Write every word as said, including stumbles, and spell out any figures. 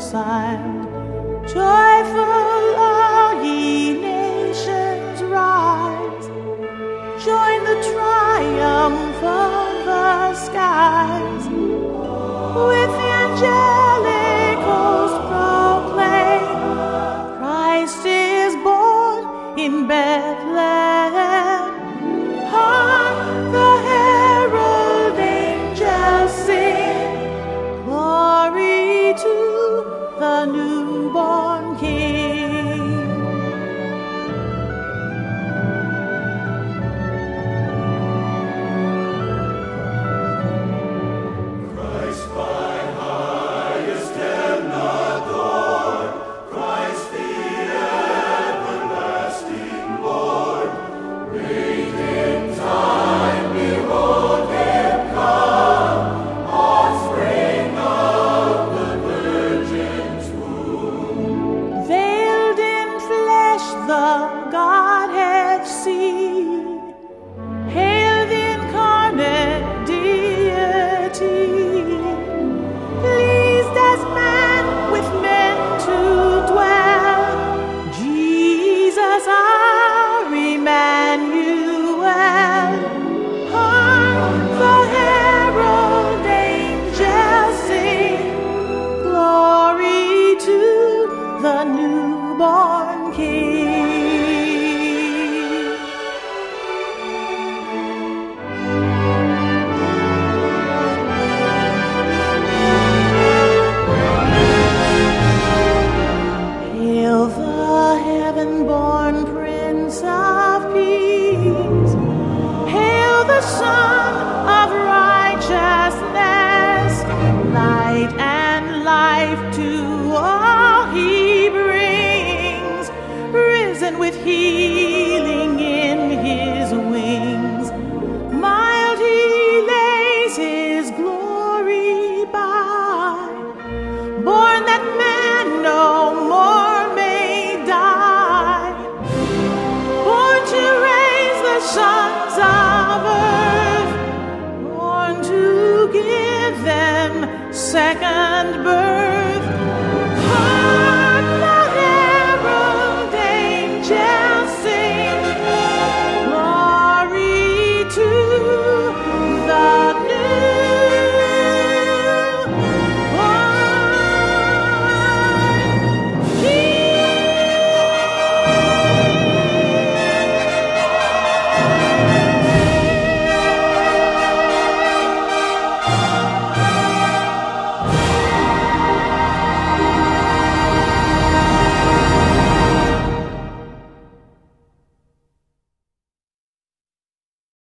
sound. Joyful all ye nations rise, join the triumph of the skies. With the angelic host proclaim, Christ is born in Bethlehem. Hark the herald angels sing, glory to the newborn King. Christ by highest heaven adored, Christ the everlasting Lord. Great in time, behold him come, offspring of the Virgin's womb. Veiled in flesh the Godhead see, hail the incarnate deity, pleased as man with men to dwell, Jesus our Emmanuel. Hark the herald angels sing, glory to the newborn King. Hail the heaven-born Prince of Peace, hail the Son of righteousness, light and life to all he brings, risen with healing in his wings. Mild he lays his glory by, born that man no more may die, born to raise the sons of earth, born to give them second birth.